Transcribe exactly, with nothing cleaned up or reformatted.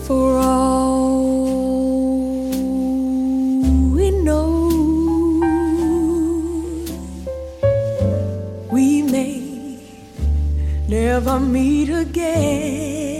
For all we know, we may never meet again.